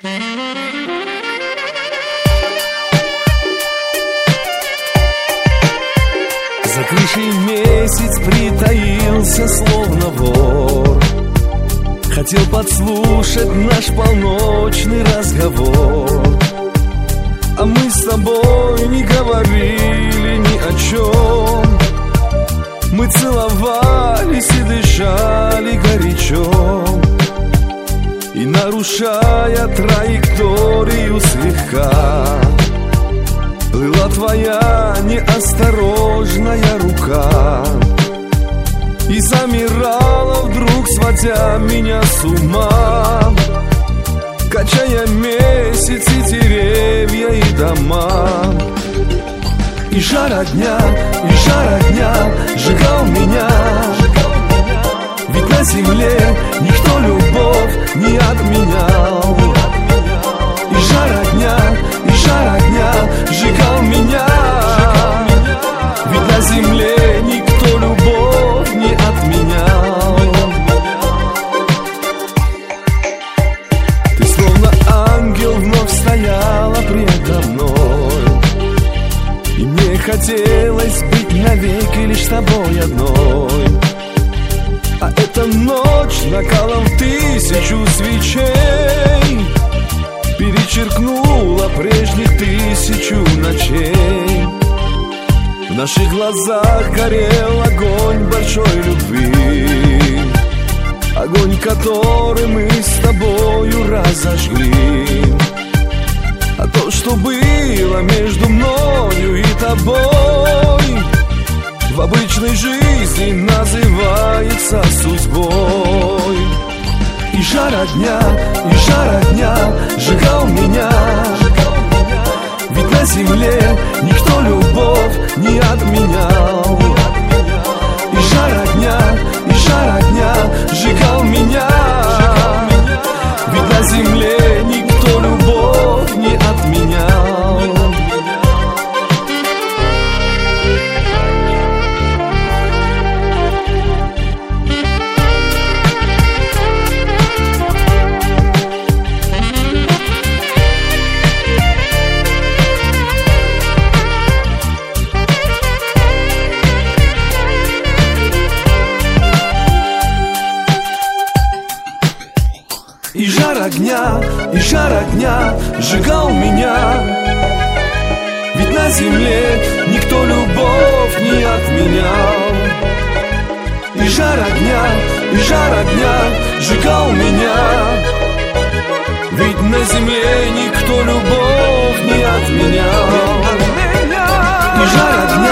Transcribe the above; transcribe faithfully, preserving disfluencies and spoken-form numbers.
За крышей месяц притаился, словно вор. Хотел подслушать наш полночный разговор. А мы с тобой не говорили ни о чем. Мы целовались и дышали горячо. И, нарушая траекторию слегка, плыла твоя неосторожная рука и замирала вдруг, сводя меня с ума, качая месяцы, деревья и дома. И жар огня, и жар огня сжигал меня. Ведь на земле никто любовь не отменял. И жар огня, и жар огня сжигал меня. Ведь на земле никто любовь не отменял. Ты словно ангел вновь стояла предо мной, и мне хотелось быть навеки лишь с тобой одной. А эта ночь накалом тысячу свечей перечеркнула прежних тысячу ночей. В наших глазах горел огонь большой любви, огонь, который мы с тобою разожгли. А то, что было между мною и тобой, в обычной жизни называется судьбой. И жар огня, и жар огня сжигал меня. Ведь на земле никто любовь не отменял. И жар огня, и жар огня сжигал меня. Ведь на земле никто любовь не отменял. И жар огня, и жар огня сжигал меня. Ведь на земле никто любовь не отменял. И жар огня, и жар огня сжигал меня. Ведь на земле никто любовь не отменял. И жар огня,